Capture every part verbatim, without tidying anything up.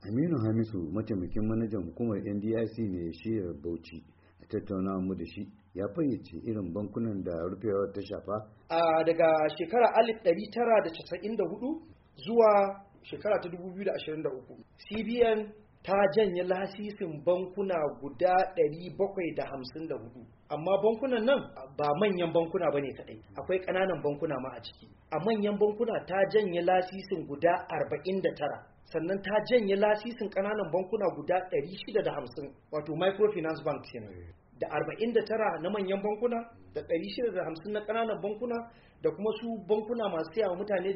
Aminu Hamisu mataimakin manajan hukumar N D I C ne shiyar Bauchi. A tattaunawa mu da shi ya fayyace irin bankunan da rufewar ta shafa. A daga shekara alif ɗari tara da casa'in da hudu zuwa shekara ta dubu biyu da ashirin da uku, C B N ta janye lasisin bankuna guda ɗari bakwai da hamsin da hudu, amma bankunan nan ba manyan bankuna bane kadai, akwai ƙananan bankuna ma a ciki. A manyan bankuna ta janye lasisin guda arba'in da tara, sannan ta janye lasisin ƙananan bankuna guda ɗari shida da hamsin, wato microfinance bank kenan, da arba'in da tara na manyan bankuna da ɗari shida da hamsin na ƙananan bankuna, da kuma su bankuna masu siya mutane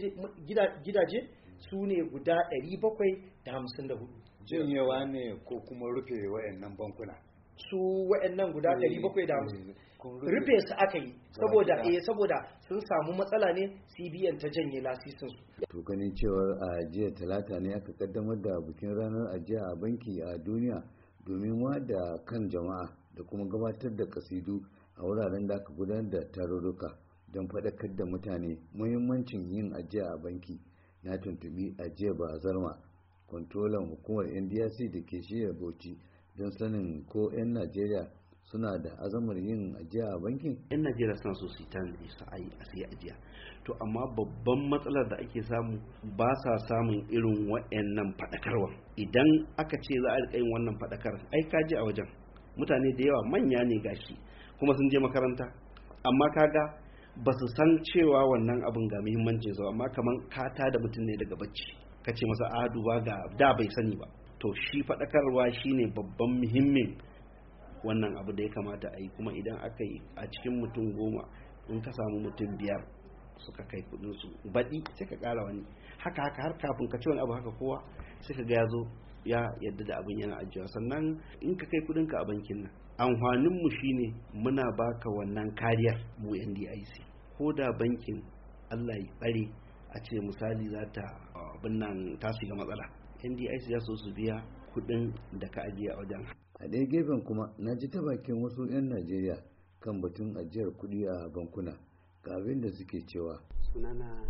gidaje su ne guda ɗari bakwai da hamsin da hudu. Janyewa ne ko kuma rufe wayannan bankuna? Su wayannan guda ɗari bakwai da hamsin rufe su aka yi saboda eh saboda sun samu matsala ne, C B N ta janye lasisin su. To ganin cewar a jiya talata ne aka kaddamar da bikin ranar ajiya a banki a duniya domin wada kan jama'a da kuma gabatar da kasidu a wuraren da aka gudanar da tarurruka don faɗakar da mutane muhimmancin yin ajiya a banki. Na tuntubi ajiya ba zarma kwantolan hukumar N D I C da ke shirya Bauchi don sanin ko 'yan Najeriya suna da azamar yin ajiya a bankin. 'Yan Najeriya suna so su yi tanadi su a yi a siya ajiya, to amma babban matsalar da ake samu ba sa samun irin wa'annan faɗakarwa. Idan aka ce za a riƙa yin wannan faɗakar, ai ka ji a wajen mutane da yawa manya ne gashi kuma sun je makaranta, amma kaga ba su san cewa wannan abin ga muhimmancin sa, amma kaman kata da mutum ne daga bacci ka ce masa a duba ga da bai sani ba. To shi faɗakarwa shine babban muhimmin wannan abu da ya kamata a yi, kuma idan aka yi a cikin mutum goma in ka samu mutum biyar suka kai kudin su baɗi sai ka ƙara wani haka haka har kafin ka ci wani abu haka kowa sai ka ga ya zo ya yadda da abin yana ajiya. Sannan in ka kai kudin ka a bankin nan, amfanin mu shine muna baka wannan kariyar mu N D I C. Ko da bankin Allah ya bare a ce misali za ta abin nan ta shiga matsala, N D I C ya so su biya kudin da ka ajiye a wajen. A ɗaya gefen kuma na ji ta bakin wasu 'yan Najeriya kan batun ajiyar kuɗi a bankuna ga abin da suke cewa. Sunana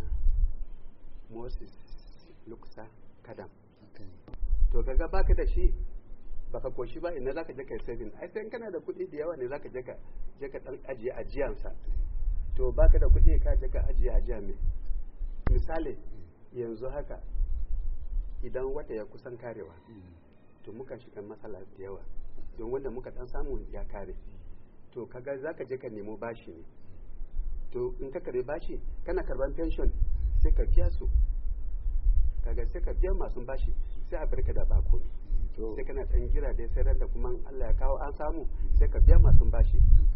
Moses Luksa Kadam. To kaga baka da shi baka koshi ba, ina zaka je kai saving? Ai sai kana da kuɗi da yawa ne zaka je ka je ka dan ajiye ajiyansa. To baka da kuɗi ka je ka ajiye ajiya me? Misali yanzu haka idan wata ya kusan karewa to muka shiga matsala da yawa don wanda muka dan samu ya kare, to kaga zaka je ka nemo bashi ne. To in ka kare bashi kana karban pension sai ka biya su, kaga sai ka biya masu bashi sai a barka da bako ne, sai kana dan gira da sai da kuma Allah ya kawo an samu sai ka biya masu bashi.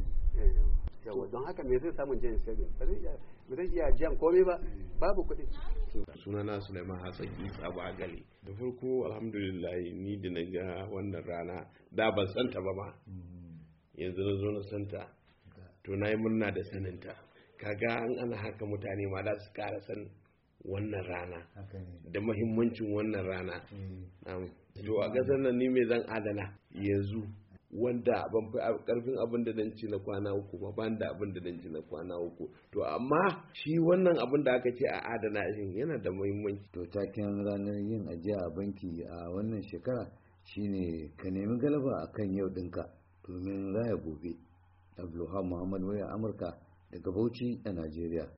Yawa don haka me zai samu jin saving ba zai iya ba zai iya jiyan komai ba, babu kuɗi. Sunana Sulaiman Hassan Isa Bagali. Da farko alhamdulillah ni da na ga wannan rana da ban santa ba ma, yanzu na zo na santa, to na yi murna da saninta. Kaga an ana haka mutane ma za su kara san wannan rana da mahimmancin wannan rana. To a ƙasar nan ni me zan adana yanzu wanda ban fi karfin abin da dan ci na kwana uku ba, ban da abin da dan ci na kwana uku. To amma shi wannan abin da aka ce a adana shi yana da muhimmanci. To taken ranar yin ajiya a banki a wannan shekara shine ka nemi galaba akan yau dinka domin raya gobe. Abdulhamid Muhammad, waya Amurka daga Bauchi a Najeriya.